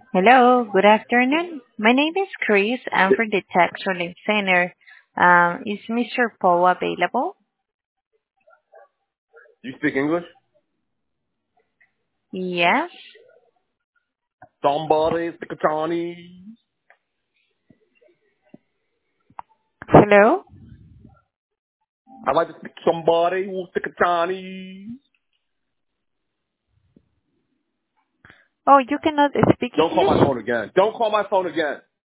Hello, good afternoon. My name is Chris. I'm from the Tax Relief Center. Is Mr. Poe available? You speak English? Yes. Somebody speak a Chinese. Hello? I'd like to speak to somebody who speak a Chinese. Oh, you cannot speak Don't call my English? phone again. Don't call my phone again.